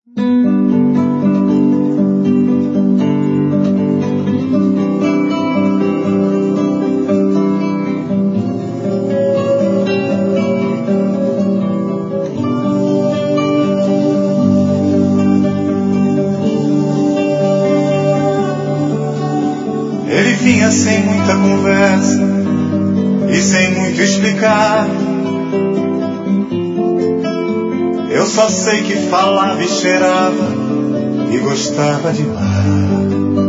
Ele vinha sem muita conversa e sem muito explicar. Eu só sei que falava e cheirava e gostava de mar.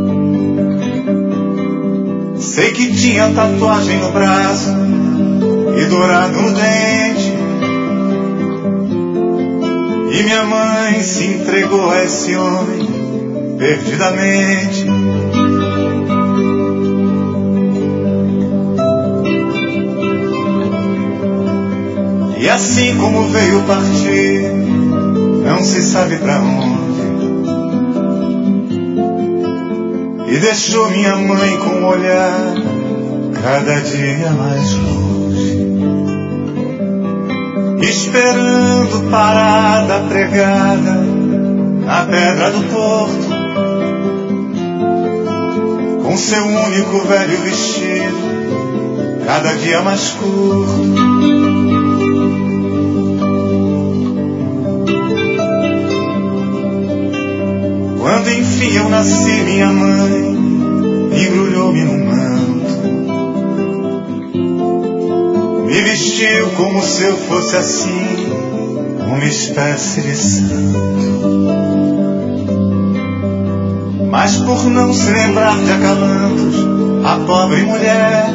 Sei que tinha tatuagem no braço e dourado no dente. E minha mãe se entregou a esse homem perdidamente. E assim como veio partir, não se sabe pra onde, e deixou minha mãe com o olhar cada dia mais longe, esperando parada pregada na pedra do porto, com seu único velho vestido cada dia mais curto. Quando enfim eu nasci, minha mãe embrulhou-me num manto, me vestiu como se eu fosse assim, uma espécie de santo. Mas por não se lembrar de acalantos, a pobre mulher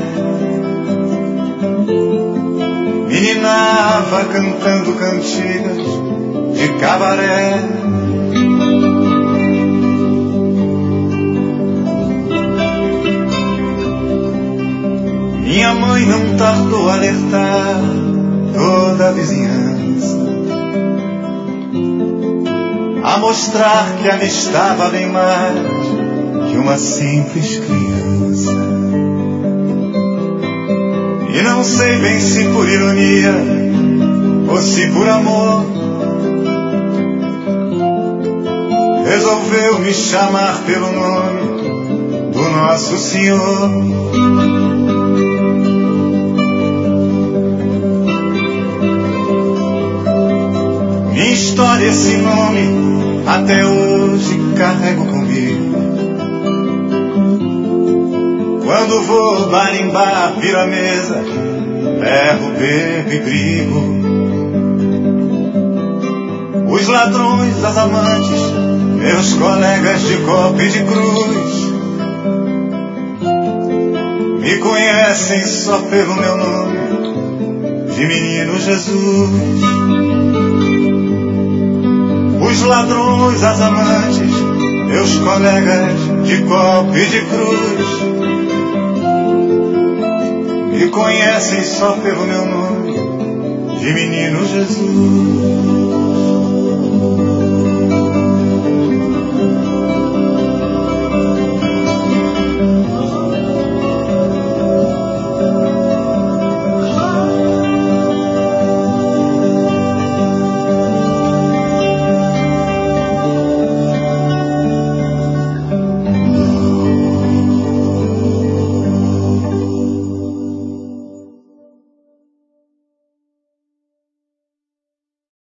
meninava cantando cantigas de cabaré. Minha mãe não tardou a alertar toda a vizinhança, a mostrar que ali estava bem mais que uma simples criança. E não sei bem se por ironia ou se por amor, resolveu me chamar pelo nome do Nosso Senhor. Minha história, esse nome, até hoje carrego comigo. Quando vou barimbar, viro a mesa, berro, bebo e brigo. Os ladrões, as amantes, meus colegas de copa e de cruz, me conhecem só pelo meu nome, de Menino Jesus. Os ladrões, as amantes, meus colegas de copa e de cruz, me conhecem só pelo meu nome, de Menino Jesus.